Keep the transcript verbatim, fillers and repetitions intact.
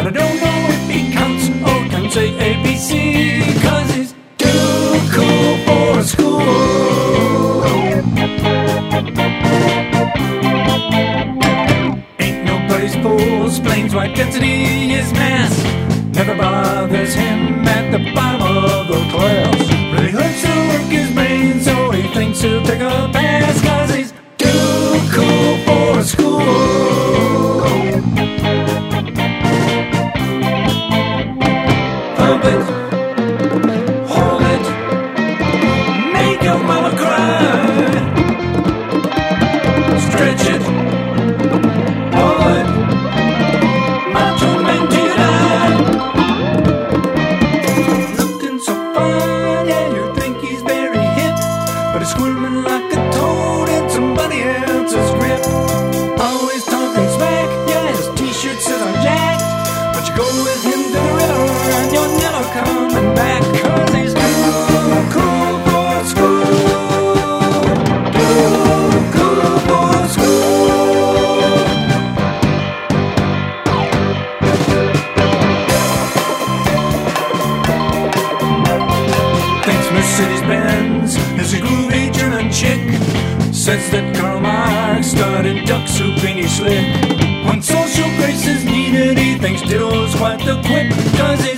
I don't know if he counts or can say A B C, cause he's too cool for school. Ain't no place pulls, planes, why density is mass. Never bothers him at the bottom of the class. Really hurts to work his brain, so he thinks he'll take a pass, cause he's too cool for school. Pump it, hold it, make your mama cry. Stretch it, pull it, macho man to die. Looking so fine, yeah, you think he's very hip, but he's squirming like a toad in somebody else's grip. Always talking smack, yeah, his t-shirt says I'm jacked, but you go with him to the river and you're never coming back, cause he's too cool for school. Too cool for school. Thinks Mercedes-Benz is a groovy German chick. Says that Karl Marx started duck soup in his slick. When social grace is needed, he thinks Ditto's quite the quip, cause he's